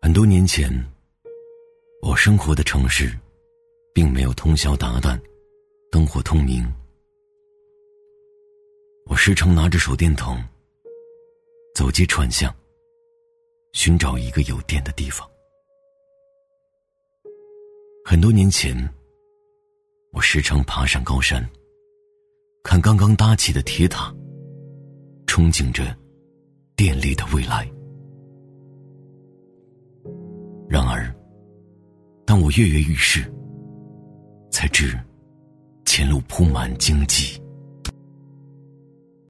很多年前，我生活的城市并没有通宵达旦，灯火通明。我时常拿着手电筒走街串巷，寻找一个有电的地方。很多年前，我时常爬上高山，看刚刚搭起的铁塔，憧憬着电力的未来。然而，当我跃跃欲试，才知前路铺满荆棘。